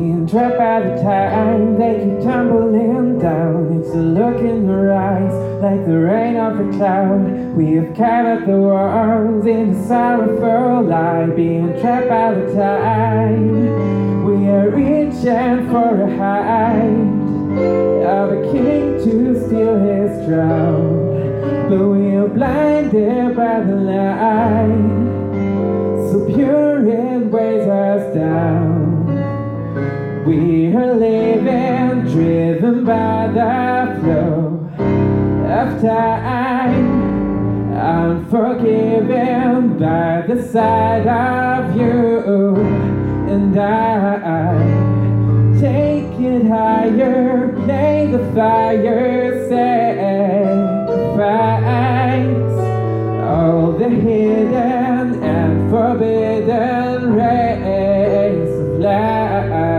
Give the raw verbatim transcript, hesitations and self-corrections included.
being trapped by the time. They keep tumbling down. It's the look in her eyes, like the rain off a cloud. We have carved the walls in a sorrowful lie, being trapped by the time. We are reaching for a height of a king to steal his crown, but we are blinded by the light, so pure it weighs us down. We are living, driven by the flow of time, unforgiven by the sight of you and I. Take it higher, play the fire, sacrifice all the hidden and forbidden rays of light.